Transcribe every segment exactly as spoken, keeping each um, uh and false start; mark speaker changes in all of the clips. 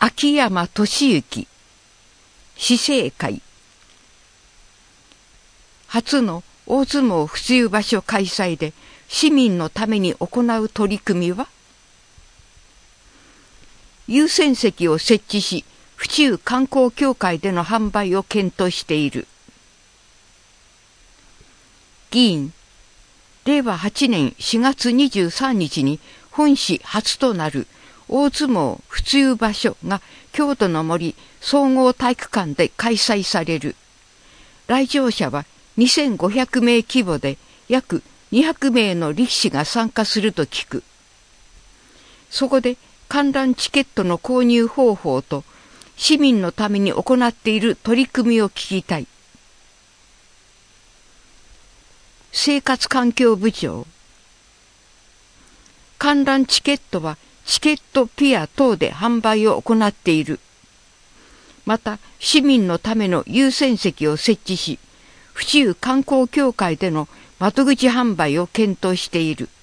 Speaker 1: 秋山俊之市政会。初の大相撲府中場所開催で市民のために行う取り組みは、優先席を設置し、府中観光協会での販売を検討している。議員、れいわはちねんしがつにじゅうさんにちに本市初となる大相撲府中場所が京都の森総合体育館で開催される。来場者はにせんごひゃくめい規模で約にひゃくめいの力士が参加すると聞く。そこで観覧チケットの購入方法と市民のために行っている取り組みを聞きたい。生活環境部長。観覧チケットはチケットピア等で販売を行っている。また市民のための優先席を設置し、府中観光協会での窓口販売を検討している。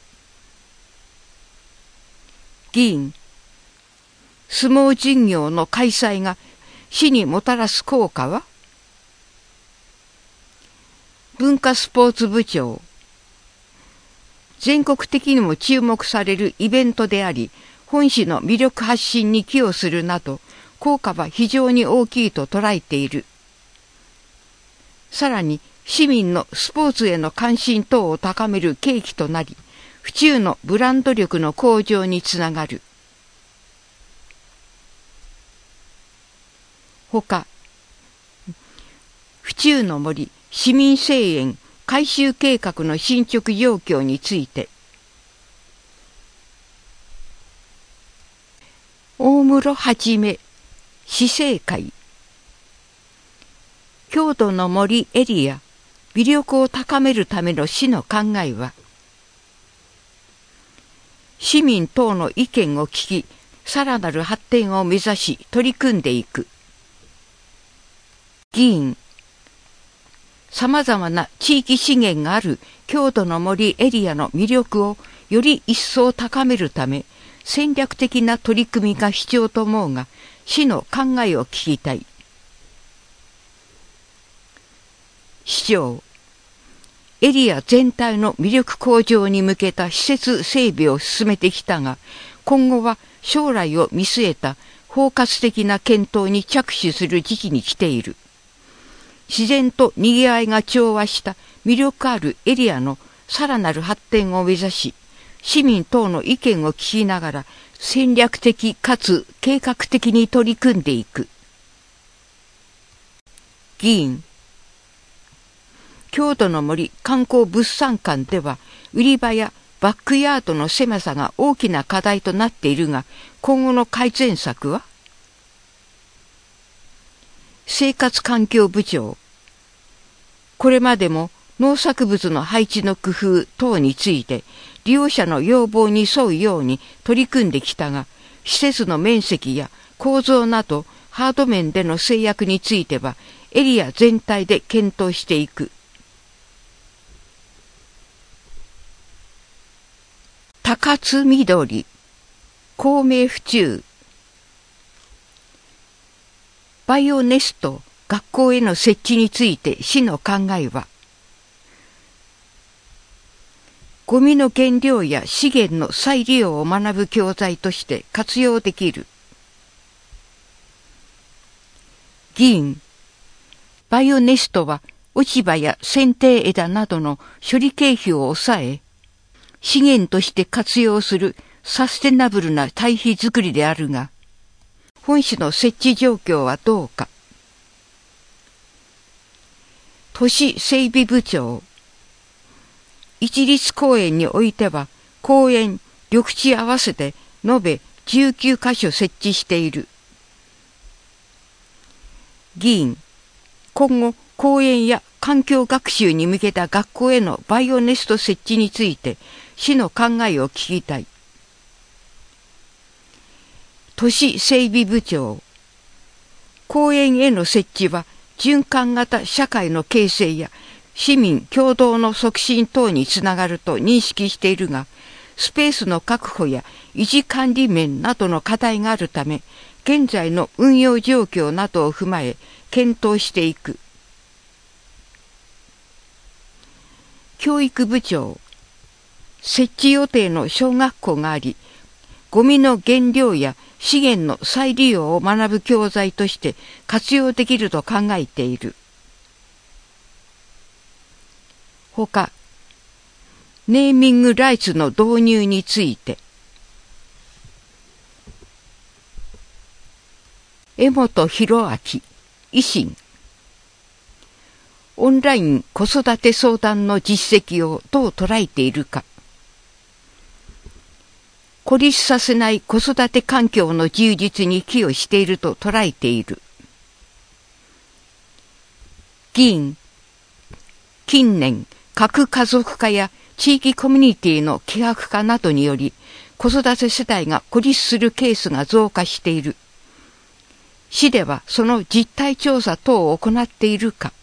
Speaker 1: 議員、相撲巡業の開催が市にもたらす効果は？文化スポーツ部長。全国的にも注目されるイベントであり、本市の魅力発信に寄与するなど、効果は非常に大きいと捉えている。さらに、市民のスポーツへの関心等を高める契機となり、府中のブランド力の向上につながる。ほか、府中の森市民声援改修計画の進捗状況について、大室はじめ市政会。京都の森エリア魅力を高めるための市の考えは、市民等の意見を聞き、さらなる発展を目指し取り組んでいく。議員、さまざまな地域資源がある京都の森エリアの魅力をより一層高めるため、戦略的な取り組みが必要と思うが、市の考えを聞きたい。市長、エリア全体の魅力向上に向けた施設整備を進めてきたが、今後は将来を見据えた包括的な検討に着手する時期に来ている。自然と賑わいが調和した魅力あるエリアのさらなる発展を目指し、市民等の意見を聞きながら戦略的かつ計画的に取り組んでいく。議員、京都の森観光物産館では売り場やバックヤードの狭さが大きな課題となっているが、今後の改善策は？生活環境部長。これまでも農作物の配置の工夫等について利用者の要望に沿うように取り組んできたが、施設の面積や構造などハード面での制約についてはエリア全体で検討していく。高津みどり公明府中。バイオネスト学校への設置について市の考えは、ゴミの原料や資源の再利用を学ぶ教材として活用できる。議員、バイオネストは落ち葉や剪定枝などの処理経費を抑え、資源として活用するサステナブルな堆肥づくりであるが、本市の設置状況はどうか。都市整備部長。一律公園においては、公園、緑地合わせて延べじゅうきゅうかしょ設置している。議員、今後、公園や環境学習に向けた学校へのバイオネスト設置について、市の考えを聞きたい。都市整備部長。公園への設置は循環型社会の形成や市民共同の促進等につながると認識しているが、スペースの確保や維持管理面などの課題があるため、 現在の運用状況などを踏まえ検討していく。教育部長、設置予定の小学校があり、ゴミの原料や資源の再利用を学ぶ教材として活用できると考えている。ほか、ネーミングライツの導入について、江本博明、維新。オンライン子育て相談の実績をどう捉えているか。孤立させない子育て環境の充実に寄与していると捉えている。議員、近年、核家族化や地域コミュニティの希薄化などにより、子育て世帯が孤立するケースが増加している。市ではその実態調査等を行っているか。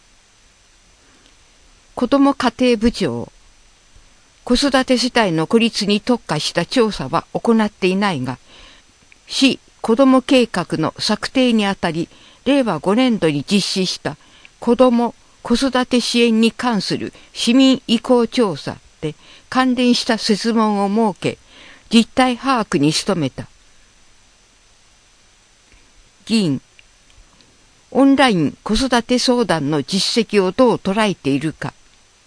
Speaker 1: 子ども家庭部長、子育て世帯の孤立に特化した調査は行っていないが、市子ども計画の策定にあたり、れいわごねんどに実施した子ども子育て支援に関する市民意向調査で関連した設問を設け、実態把握に努めた。議員、オンライン子育て相談の実績をどう捉えているか。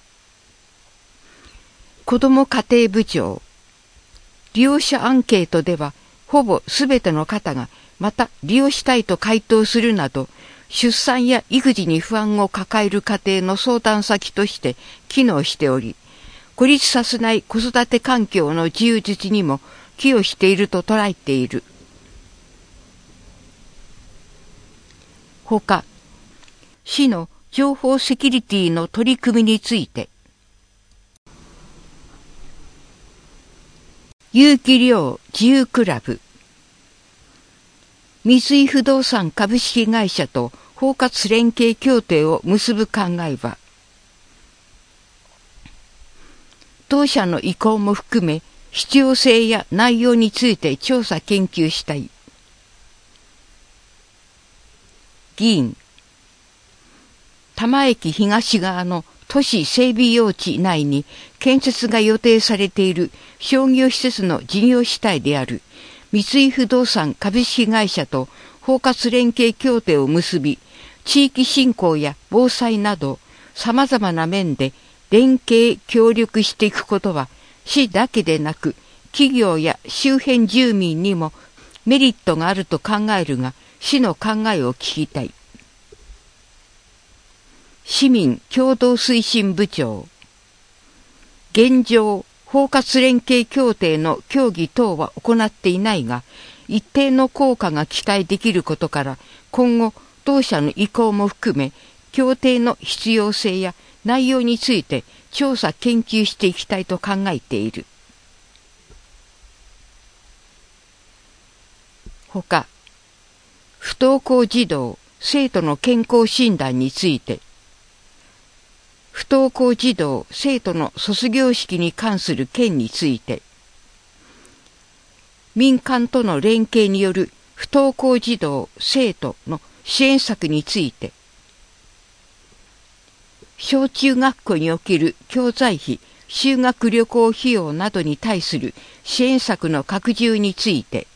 Speaker 1: 子ども家庭部長、利用者アンケートでは、ほぼすべての方がまた利用したいと回答するなど、出産や育児に不安を抱える家庭の相談先として機能しており、孤立させない子育て環境の充実にも寄与していると捉えている。ほか、市の情報セキュリティの取り組みについて、有機寮自由クラブ、三井不動産株式会社と包括連携協定を結ぶ考えは、当社の意向も含め必要性や内容について調査研究したい。議員、多摩駅東側の都市整備用地内に建設が予定されている商業施設の事業主体である三井不動産株式会社と包括連携協定を結び、地域振興や防災など様々な面で連携協力していくことは市だけでなく企業や周辺住民にもメリットがあると考えるが、市の考えを聞きたい。市民共同推進部長、現状、包括連携協定の協議等は行っていないが、一定の効果が期待できることから、今後、当社の意向も含め、協定の必要性や内容について調査研究していきたいと考えている。ほか、不登校児童、生徒の健康診断について、不登校児童、生徒の卒業式に関する件について、民間との連携による不登校児童、生徒の支援策について、小中学校における教材費、修学旅行費用などに対する支援策の拡充について、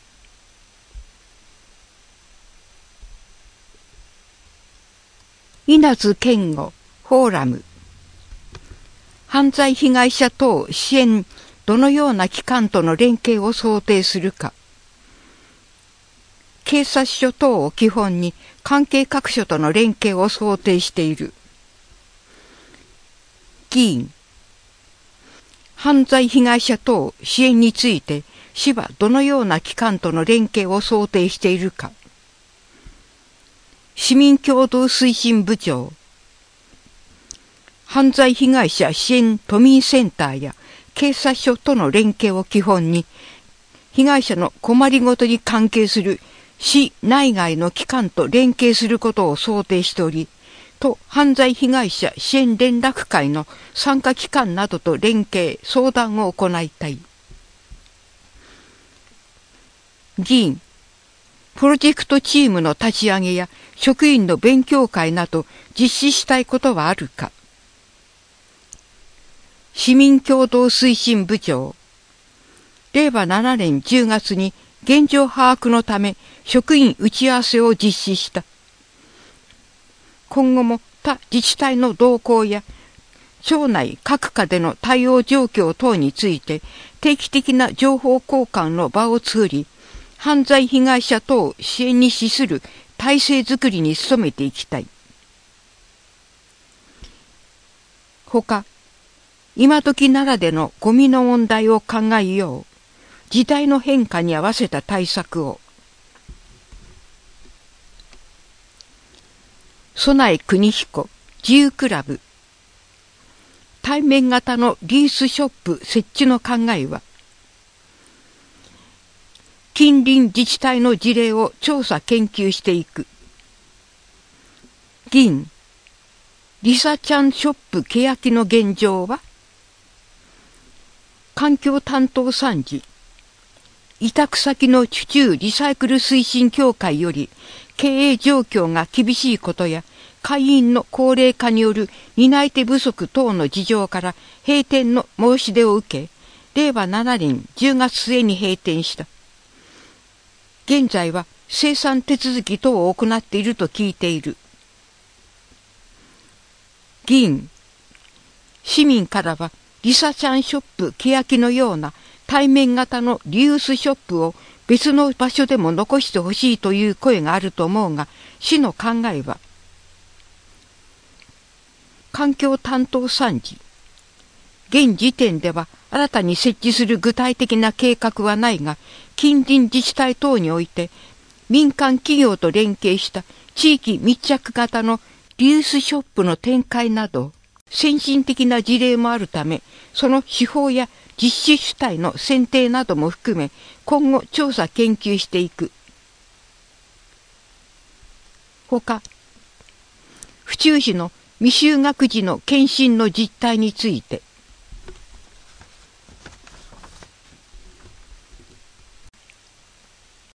Speaker 1: 稲津健吾フォーラム、犯罪被害者等支援、どのような機関との連携を想定するか。警察署等を基本に関係各所との連携を想定している。議員、犯罪被害者等支援について市はどのような機関との連携を想定しているか。市民共同推進部長、犯罪被害者支援都民センターや警察署との連携を基本に、被害者の困りごとに関係する市内外の機関と連携することを想定しており、都犯罪被害者支援連絡会の参加機関などと連携、相談を行いたい。議員、 プロジェクトチームの立ち上げや職員の勉強会など実施したいことはあるか。市民共同推進部長。れいわななねんじゅうがつに現状把握のため職員打ち合わせを実施した。今後も他自治体の動向や町内各課での対応状況等について定期的な情報交換の場を作り、犯罪被害者等を支援に資する体制づくりに努めていきたい。ほか、今時ならでのゴミの問題を考えよう。時代の変化に合わせた対策を。備邦彦自由クラブ。対面型のリースショップ設置の考えは、近隣自治体の事例を調査研究していく。銀、リサちゃんショップ欅の現状は、環境担当参事、委託先の地中リサイクル推進協会より経営状況が厳しいことや会員の高齢化による担い手不足等の事情から閉店の申し出を受け、れいわななねんじゅうがつ末に閉店した。現在は清算手続き等を行っていると聞いている。議員、市民からはリサちゃんショップ欅のような対面型のリユースショップを別の場所でも残してほしいという声があると思うが、市の考えは、環境担当参事、現時点では新たに設置する具体的な計画はないが、近隣自治体等において民間企業と連携した地域密着型のリユースショップの展開など、先進的な事例もあるため、その手法や実施主体の選定なども含め、今後調査研究していく。ほか、府中市の未就学児の検診の実態について、